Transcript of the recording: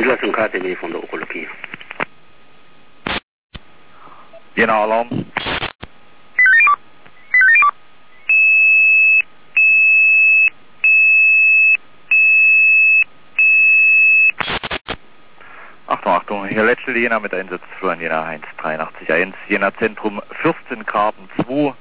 Zulassung KTW von der Onkologie. Jena Alarm. Achtung, hier letzte Jena mit Einsatzflur an Jena 1, 83 1, Jena Zentrum, Fürstengraben 2.